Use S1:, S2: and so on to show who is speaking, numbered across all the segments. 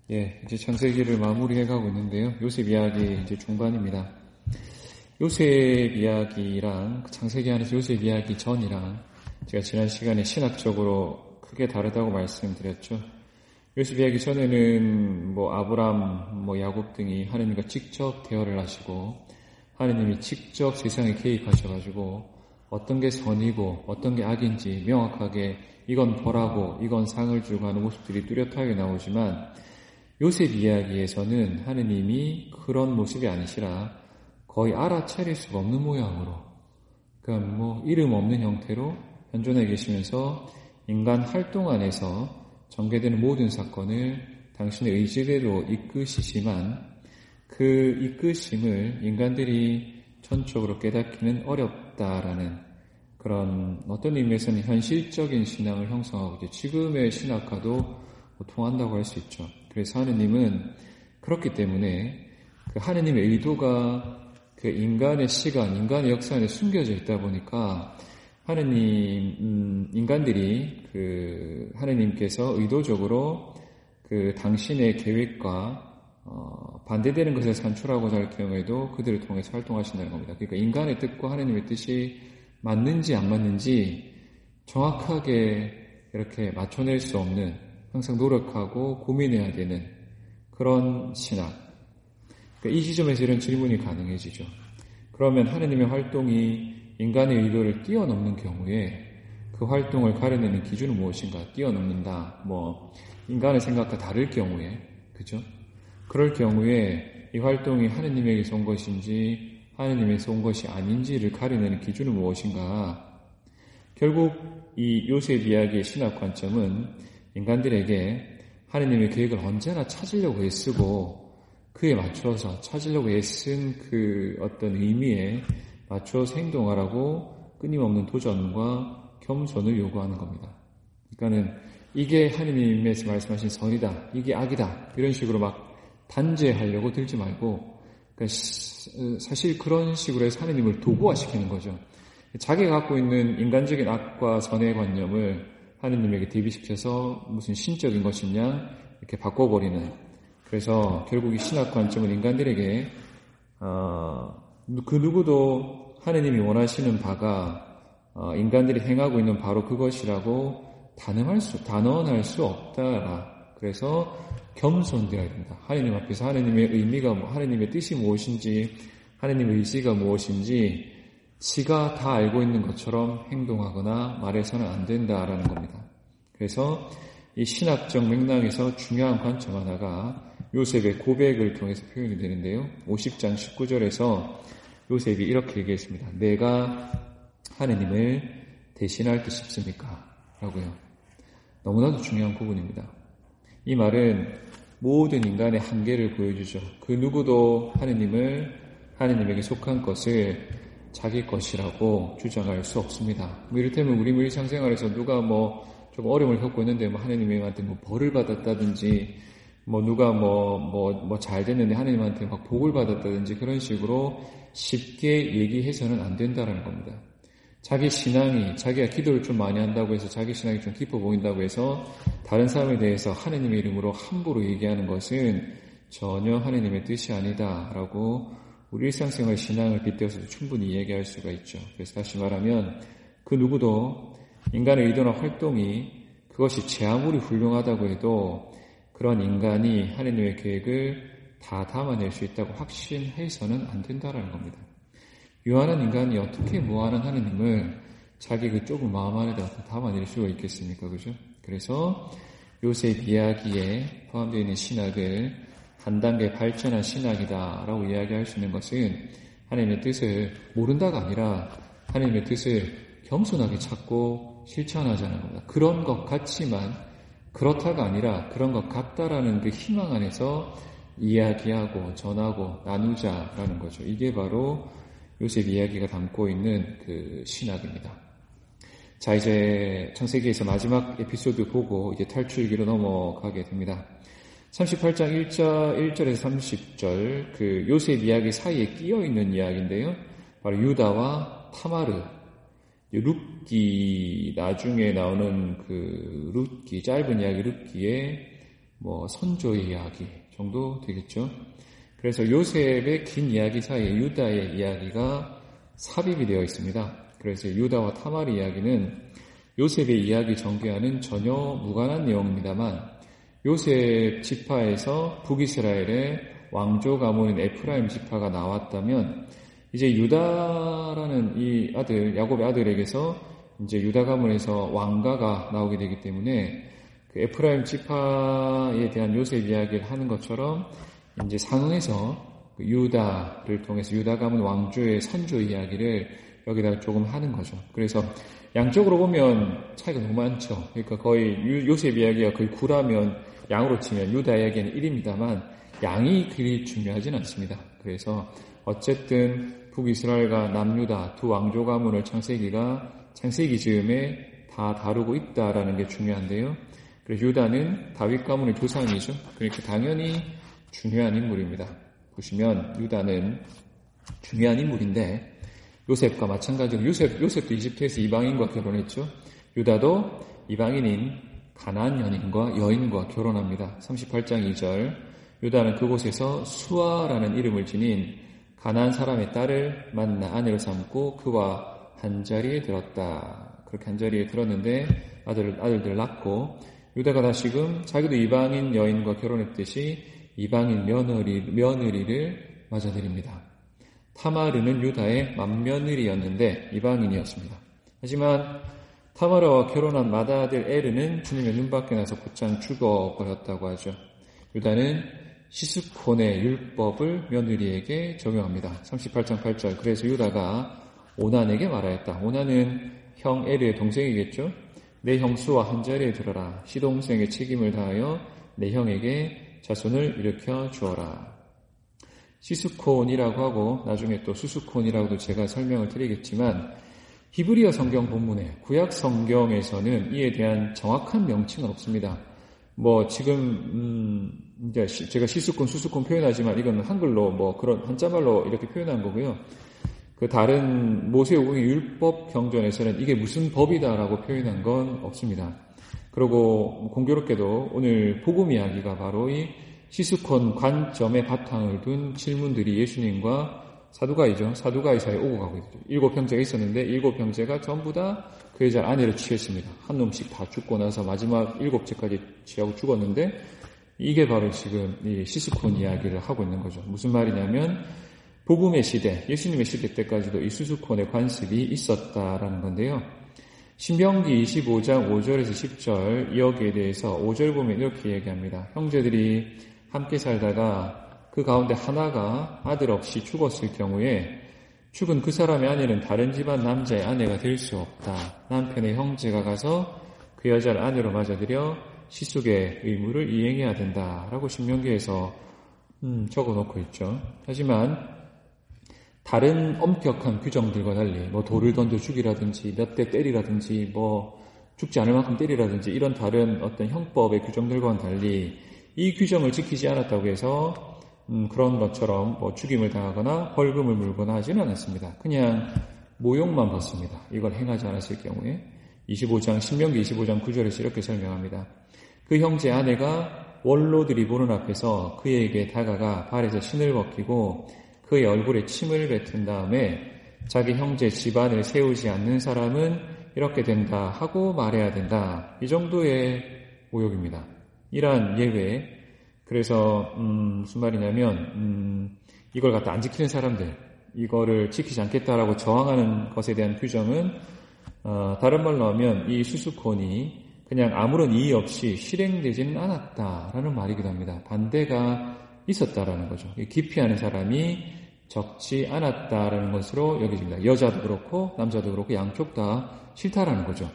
S1: 이제 창세기를 마무리해 가고 있는데요. 요셉 이야기 이제 중반입니다. 요셉 이야기랑 창세기 안에서 요셉 이야기 전이랑 제가 지난 시간에 신학적으로 크게 다르다고 말씀드렸죠. 요셉 이야기 전에는 아브람, 야곱 등이 하느님과 직접 대화를 하시고 하느님이 직접 세상에 개입하셔가지고 어떤 게 선이고 어떤 게 악인지 명확하게 이건 벌하고 이건 상을 주고 하는 모습들이 뚜렷하게 나오지만 요셉 이야기에서는 하느님이 그런 모습이 아니시라 거의 알아차릴 수가 없는 모양으로, 그러니까 이름 없는 형태로 현존해 계시면서 인간 활동 안에서 전개되는 모든 사건을 당신의 의지대로 이끄시지만 그 이끄심을 인간들이 전적으로 깨닫기는 어렵다라는 그런 어떤 의미에서는 현실적인 신앙을 형성하고 이제 지금의 신학과도 통한다고 할 수 있죠. 그래서 하느님은 그렇기 때문에 그 하느님의 의도가 그 인간의 시간, 인간의 역사 안에 숨겨져 있다 보니까 인간들이 하느님께서 의도적으로 그 당신의 계획과 반대되는 것을 산출하고자 할 경우에도 그들을 통해서 활동하신다는 겁니다. 그러니까 인간의 뜻과 하느님의 뜻이 맞는지 안 맞는지 정확하게 이렇게 맞춰낼 수 없는, 항상 노력하고 고민해야 되는 그런 신학. 그러니까 이 지점에서 이런 질문이 가능해지죠. 그러면 하느님의 활동이 인간의 의도를 뛰어넘는 경우에 그 활동을 가려내는 기준은 무엇인가? 뛰어넘는다. 인간의 생각과 다를 경우에, 그죠? 그럴 경우에 이 활동이 하느님에게서 온 것인지 하느님에서 온 것이 아닌지를 가려내는 기준은 무엇인가? 결국 이 요셉 이야기의 신학 관점은 인간들에게 하느님의 계획을 언제나 찾으려고 애쓰고 그에 맞춰서 찾으려고 애쓴 그 어떤 의미에 맞춰서 행동하라고 끊임없는 도전과 겸손을 요구하는 겁니다. 그러니까는 이게 하느님에서 말씀하신 선이다, 이게 악이다, 이런 식으로 막 단죄하려고 들지 말고, 그러니까 사실 그런 식으로 해서 하느님을 도구화시키는 거죠. 자기가 갖고 있는 인간적인 악과 선의 관념을 하느님에게 대비시켜서 무슨 신적인 것이냐 이렇게 바꿔버리는, 그래서 결국 이 신학 관점은 인간들에게 그 누구도 하느님이 원하시는 바가 인간들이 행하고 있는 바로 그것이라고 단언할 수 없다라. 그래서 겸손되어야 된다. 하느님 앞에서 하느님의 의미가 하느님의 뜻이 무엇인지 하느님의 의지가 무엇인지 지가 다 알고 있는 것처럼 행동하거나 말해서는 안 된다라는 겁니다. 그래서 이 신학적 맥락에서 중요한 관점 하나가 요셉의 고백을 통해서 표현이 되는데요. 50장 19절에서 요셉이 이렇게 얘기했습니다. 내가 하느님을 대신할 듯 싶습니까? 라고요. 너무나도 중요한 부분입니다. 이 말은 모든 인간의 한계를 보여주죠. 그 누구도 하느님에게 속한 것을 자기 것이라고 주장할 수 없습니다. 이를테면 우리 일상생활에서 누가 좀 어려움을 겪고 있는데 하느님한테 벌을 받았다든지 누가 잘 됐는데 하느님한테 막 복을 받았다든지 그런 식으로 쉽게 얘기해서는 안 된다라는 겁니다. 자기 신앙이, 자기가 기도를 좀 많이 한다고 해서 자기 신앙이 좀 깊어 보인다고 해서 다른 사람에 대해서 하느님의 이름으로 함부로 얘기하는 것은 전혀 하느님의 뜻이 아니다라고 우리 일상생활 신앙을 빗대어서도 충분히 얘기할 수가 있죠. 그래서 다시 말하면 그 누구도 인간의 의도나 활동이 그것이 제 아무리 훌륭하다고 해도 그런 인간이 하느님의 계획을 다 담아낼 수 있다고 확신해서는 안 된다라는 겁니다. 유한한 인간이 어떻게 무한한 하느님을 자기 그 좁은 마음 안에다 담아낼 수가 있겠습니까? 그죠? 그래서 요셉 이야기에 포함되어 있는 신학을 한 단계 발전한 신학이다라고 이야기할 수 있는 것은 하나님의 뜻을 모른다가 아니라 하나님의 뜻을 겸손하게 찾고 실천하자는 겁니다. 그런 것 같지만 그렇다가 아니라 그런 것 같다라는 그 희망 안에서 이야기하고 전하고 나누자라는 거죠. 이게 바로 요셉 이야기가 담고 있는 그 신학입니다. 자, 이제 창세기에서 마지막 에피소드 보고 이제 탈출기로 넘어가게 됩니다. 38장 1절에서 30절 그 요셉 이야기 사이에 끼어 있는 이야기인데요. 바로 유다와 타마르, 룻기, 나중에 나오는 그 룻기, 짧은 이야기 룻기의 선조의 이야기 정도 되겠죠. 그래서 요셉의 긴 이야기 사이에 유다의 이야기가 삽입이 되어 있습니다. 그래서 유다와 타마르 이야기는 요셉의 이야기 전개와는 전혀 무관한 내용입니다만 요셉 지파에서 북이스라엘의 왕조 가문인 에프라임 지파가 나왔다면 이제 유다라는 이 아들, 야곱의 아들에게서 이제 유다 가문에서 왕가가 나오게 되기 때문에 그 에프라임 지파에 대한 요셉 이야기를 하는 것처럼 이제 상응해서 그 유다를 통해서 유다 가문 왕조의 선조 이야기를 여기다가 조금 하는 거죠. 그래서 양쪽으로 보면 차이가 너무 많죠. 그러니까 거의 요셉 이야기가 거의 9라면 양으로 치면 유다 이야기는 1입니다만 양이 그리 중요하진 않습니다. 그래서 어쨌든 북이스라엘과 남유다 두 왕조 가문을 창세기 즈음에 다 다루고 있다라는 게 중요한데요. 그래서 유다는 다윗 가문의 조상이죠. 그러니까 당연히 중요한 인물입니다. 보시면 유다는 중요한 인물인데 요셉과 마찬가지로 요셉도 이집트에서 이방인과 결혼했죠. 유다도 이방인인 가나안 여인과 결혼합니다. 38장 2절 유다는 그곳에서 수아라는 이름을 지닌 가나안 사람의 딸을 만나 아내로 삼고 그와 한자리에 들었다. 그렇게 한자리에 들었는데 아들들을 낳고 유다가 다시금 자기도 이방인 여인과 결혼했듯이 이방인 며느리를 맞아들입니다. 타마르는 유다의 맏며느리였는데 이방인이었습니다. 하지만 타마르와 결혼한 맏아들 에르는 주님의 눈밖에 나서 곧장 죽어버렸다고 하죠. 유다는 시스콘의 율법을 며느리에게 적용합니다. 38장 8절 그래서 유다가 오난에게 말하였다. 오난은 형 에르의 동생이겠죠. 내 형수와 한자리에 들어라. 시동생의 책임을 다하여 내 형에게 자손을 일으켜 주어라. 시스콘이라고 하고 나중에 또 수스콘이라고도 제가 설명을 드리겠지만 히브리어 성경 본문에 구약 성경에서는 이에 대한 정확한 명칭은 없습니다. 지금 이제 제가 시스콘, 수스콘 표현하지만 이건 한글로 그런 한자말로 이렇게 표현한 거고요. 그 다른 모세오경의 율법 경전에서는 이게 무슨 법이다라고 표현한 건 없습니다. 그리고 공교롭게도 오늘 복음 이야기가 바로 이 시스콘 관점에 바탕을 둔 질문들이 예수님과 사두가이죠. 사두가이 사이에 오고 가고 있죠. 7형제가 있었는데 7형제가 전부 다 그 여자를 아내로 취했습니다. 한 놈씩 다 죽고 나서 마지막 7채까지 취하고 죽었는데 이게 바로 지금 이 시스콘 이야기를 하고 있는 거죠. 무슨 말이냐면 복음의 시대, 예수님의 시대 때까지도 이 수스콘의 관습이 있었다라는 건데요. 신명기 25장 5절에서 10절 여기에 대해서 5절 보면 이렇게 얘기합니다. 형제들이 함께 살다가 그 가운데 하나가 아들 없이 죽었을 경우에 죽은 그 사람의 아내는 다른 집안 남자의 아내가 될 수 없다. 남편의 형제가 가서 그 여자를 아내로 맞아들여 시숙의 의무를 이행해야 된다라고 신명기에서 적어놓고 있죠. 하지만 다른 엄격한 규정들과 달리 돌을 던져 죽이라든지 몇 대 때리라든지 죽지 않을 만큼 때리라든지 이런 다른 어떤 형법의 규정들과는 달리 이 규정을 지키지 않았다고 해서 그런 것처럼 죽임을 당하거나 벌금을 물거나 하지는 않았습니다. 그냥 모욕만 받습니다. 이걸 행하지 않았을 경우에 신명기 25장 9절에서 이렇게 설명합니다. 그 형제 아내가 원로들이 보는 앞에서 그에게 다가가 발에서 신을 벗기고 그의 얼굴에 침을 뱉은 다음에 자기 형제 집안을 세우지 않는 사람은 이렇게 된다 하고 말해야 된다. 이 정도의 모욕입니다. 이러한 예외. 그래서 무슨 말이냐면 이걸 갖다 안 지키는 사람들, 이거를 지키지 않겠다라고 저항하는 것에 대한 규정은 다른 말로 하면 이 수수콘이 그냥 아무런 이의 없이 실행되지는 않았다라는 말이기도 합니다. 반대가 있었다라는 거죠. 기피하는 사람이 적지 않았다라는 것으로 여겨집니다. 여자도 그렇고 남자도 그렇고 양쪽 다 싫다라는 거죠.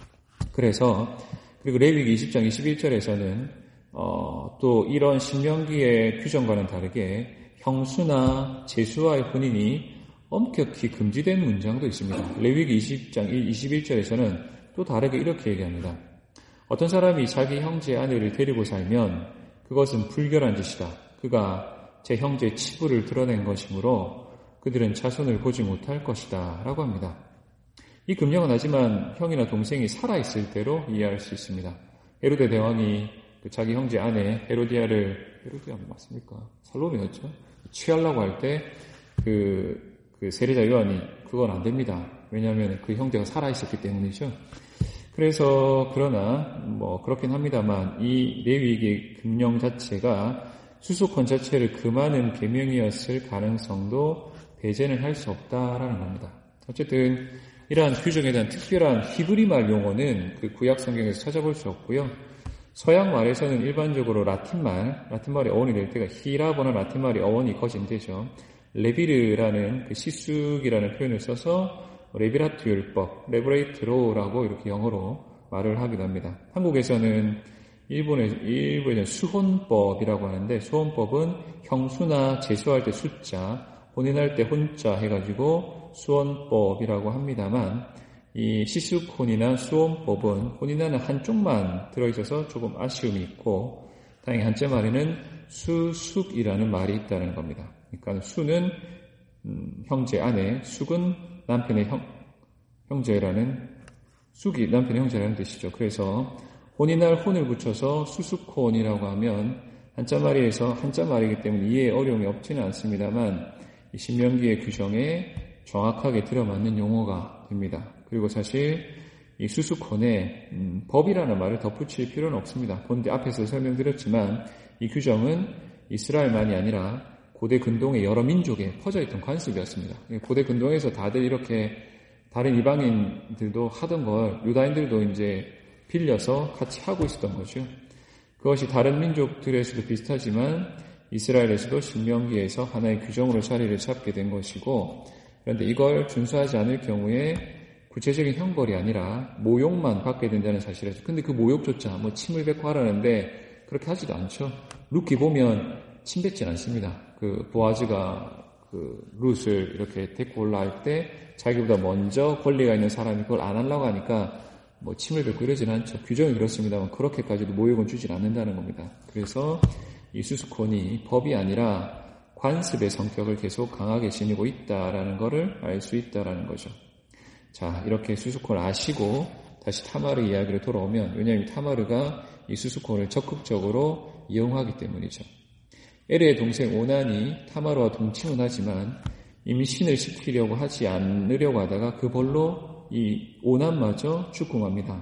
S1: 그래서 그리고 레위기 20장 21절에서는 또 이런 신명기의 규정과는 다르게 형수나 제수와의 혼인이 엄격히 금지된 문장도 있습니다. 레위기 20장 21절에서는 또 다르게 이렇게 얘기합니다. 어떤 사람이 자기 형제의 아내를 데리고 살면 그것은 불결한 짓이다. 그가 제 형제의 치부를 드러낸 것이므로 그들은 자손을 보지 못할 것이다 라고 합니다. 이 금령은 하지만 형이나 동생이 살아있을 때로 이해할 수 있습니다. 헤로데 대왕이 그 자기 형제 아내 헤로디아 맞습니까? 살로메였죠. 취하려고 할 때 그 세례자 요한이 그건 안 됩니다. 왜냐하면 그 형제가 살아있었기 때문이죠. 그래서 그러나 뭐 그렇긴 합니다만 이 레위기의 금령 자체가 수수권 자체를 금하는 계명이었을 가능성도 배제는 할 수 없다라는 겁니다. 어쨌든 이러한 규정에 대한 특별한 히브리말 용어는 그 구약 성경에서 찾아볼 수 없고요. 서양 말에서는 일반적으로 라틴말이 어원이 될 때가 히라보나 라틴말이 어원이 거진되죠. 레비르라는 그 시숙이라는 표현을 써서 레비라트 율법, 레브레이트로라고 이렇게 영어로 말을 하기도 합니다. 한국에서는 일본에서는 수혼법이라고 하는데 수혼법은 형수나 제수할 때 숫자, 혼인할 때 혼자 해가지고 수혼법이라고 합니다만 이 시숙혼이나 수혼법은 혼인하는 한쪽만 들어있어서 조금 아쉬움이 있고 다행히 한자 말에는 수숙이라는 말이 있다는 겁니다. 그러니까 수는 형제 아내, 숙은 남편의 형제라는 숙이 남편의 형제라는 뜻이죠. 그래서 혼인할 혼을 붙여서 수숙혼이라고 하면 한자 말이기 때문에 이해에 어려움이 없지는 않습니다만 이 신명기의 규정에 정확하게 들어맞는 용어가 됩니다. 그리고 사실 이 수숙혼에 법이라는 말을 덧붙일 필요는 없습니다. 본데 앞에서 설명드렸지만 이 규정은 이스라엘만이 아니라 고대 근동의 여러 민족에 퍼져있던 관습이었습니다. 고대 근동에서 다들 이렇게 다른 이방인들도 하던 걸 유다인들도 이제 빌려서 같이 하고 있었던 거죠. 그것이 다른 민족들에서도 비슷하지만 이스라엘에서도 신명기에서 하나의 규정으로 자리를 잡게 된 것이고 그런데 이걸 준수하지 않을 경우에 구체적인 형벌이 아니라 모욕만 받게 된다는 사실이죠. 근데 그 모욕조차 침을 뱉고 하라는데 그렇게 하지도 않죠. 룻기 보면 침 뱉진 않습니다. 그 보아즈가 그 룻을 이렇게 데리고 올라갈 때 자기보다 먼저 권리가 있는 사람이 그걸 안 하려고 하니까 침을 뱉고 이러진 않죠. 규정이 그렇습니다만 그렇게까지도 모욕은 주진 않는다는 겁니다. 그래서 이 수수콘이 법이 아니라 관습의 성격을 계속 강하게 지니고 있다라는 것을 알 수 있다라는 거죠. 자, 이렇게 수수콘을 아시고 다시 타마르 이야기로 돌아오면 왜냐하면 타마르가 이 수수콘을 적극적으로 이용하기 때문이죠. 에르의 동생 오난이 타마르와 동침은 하지만 임신을 시키려고 하지 않으려고 하다가 그 벌로 이 오난마저 죽궁합니다.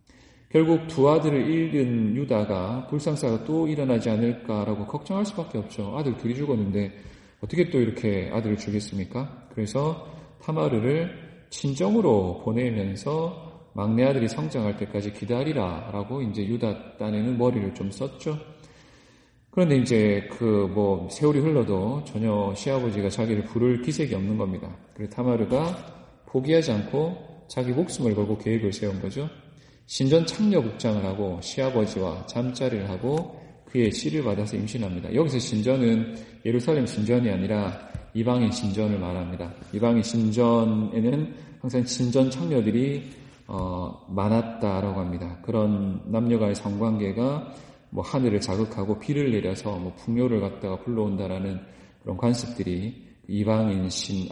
S1: 결국 두 아들을 잃은 유다가 불상사가 또 일어나지 않을까라고 걱정할 수밖에 없죠. 아들 둘이 죽었는데 어떻게 또 이렇게 아들을 죽였습니까? 그래서 타마르를 친정으로 보내면서 막내 아들이 성장할 때까지 기다리라라고 이제 유다 딴에는 머리를 좀 썼죠. 그런데 이제 세월이 흘러도 전혀 시아버지가 자기를 부를 기색이 없는 겁니다. 그래서 타마르가 포기하지 않고 자기 목숨을 걸고 계획을 세운 거죠. 신전 창녀 복장을 하고 시아버지와 잠자리를 하고 그의 씨를 받아서 임신합니다. 여기서 신전은 예루살렘 신전이 아니라 이방인 신전을 말합니다. 이방인 신전에는 항상 신전 창녀들이 많았다라고 합니다. 그런 남녀간의 성관계가 하늘을 자극하고 비를 내려서 풍요를 갖다가 불러온다라는 그런 관습들이 이방인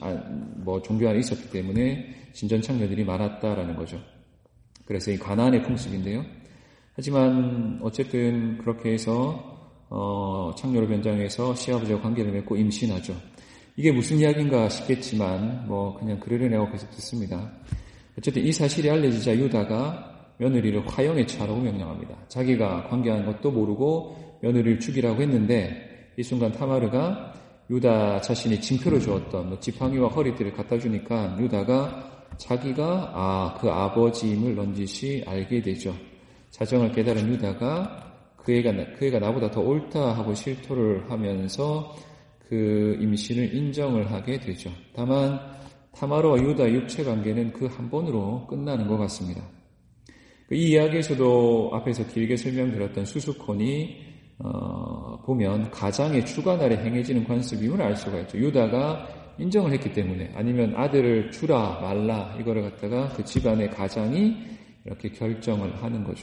S1: 종교 안에 있었기 때문에 신전 창녀들이 많았다라는 거죠. 그래서 이 가나안의 풍습인데요. 하지만 어쨌든 그렇게 해서 창녀로 변장해서 시아버지와 관계를 맺고 임신하죠. 이게 무슨 이야기인가 싶겠지만 그냥 그러려내고 계속 듣습니다. 어쨌든 이 사실이 알려지자 유다가 며느리를 화형에 처하라고 명령합니다. 자기가 관계한 것도 모르고 며느리를 죽이라고 했는데 이 순간 타마르가 유다 자신이 징표를 주었던 지팡이와 허리띠를 갖다 주니까 유다가 자기가 그 아버지임을 넌지시 알게 되죠. 자정을 깨달은 유다가 그 애가 나보다 더 옳다 하고 실토를 하면서 그 임신을 인정을 하게 되죠. 다만 타마르와 유다의 육체 관계는 그 한 번으로 끝나는 것 같습니다. 이 이야기에서도 앞에서 길게 설명드렸던 수수콘이 보면 가장의 주관아래 행해지는 관습임을 알 수가 있죠. 유다가 인정을 했기 때문에 아니면 아들을 주라 말라 이거를 갖다가 그 집안의 가장이 이렇게 결정을 하는 거죠.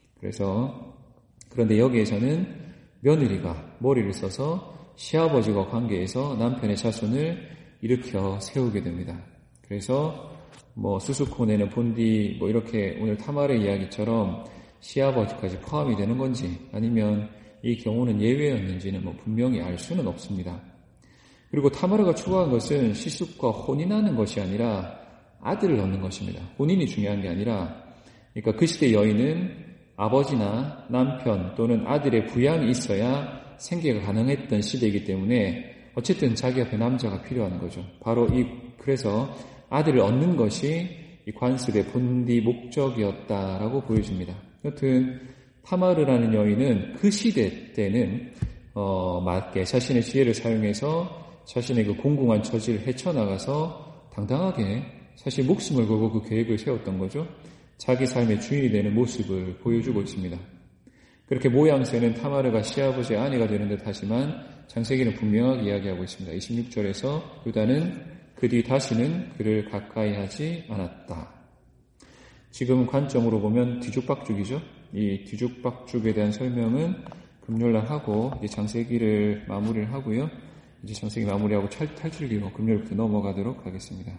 S1: 그런데 여기에서는 며느리가 머리를 써서 시아버지와 관계에서 남편의 자손을 일으켜 세우게 됩니다. 그래서 수수콘에는 본디 이렇게 오늘 타마르의 이야기처럼 시아버지까지 포함이 되는 건지 아니면 이 경우는 예외였는지는 분명히 알 수는 없습니다. 그리고 타마르가 추구한 것은 시숙과 혼인하는 것이 아니라 아들을 얻는 것입니다. 혼인이 중요한 게 아니라, 그러니까 그 시대 여인은 아버지나 남편 또는 아들의 부양이 있어야 생계가 가능했던 시대이기 때문에 어쨌든 자기 앞에 남자가 필요한 거죠. 바로 그래서 아들을 얻는 것이 이 관습의 본디 목적이었다라고 보여집니다. 여튼 타마르라는 여인은 그 시대 때는 맞게 자신의 지혜를 사용해서 자신의 그 공공한 처지를 헤쳐나가서 당당하게 사실 목숨을 걸고 그 계획을 세웠던 거죠. 자기 삶의 주인이 되는 모습을 보여주고 있습니다. 그렇게 모양새는 타마르가 시아버지의 아내가 되는 듯 하지만 창세기는 분명하게 이야기하고 있습니다. 26절에서 유다는 그 뒤 다시는 그를 가까이 하지 않았다. 지금 관점으로 보면 뒤죽박죽이죠. 이 뒤죽박죽에 대한 설명은 금요일날 하고 이제 창세기를 마무리를 하고요. 이제 창세기 마무리하고 탈출기로 금요일부터 넘어가도록 하겠습니다.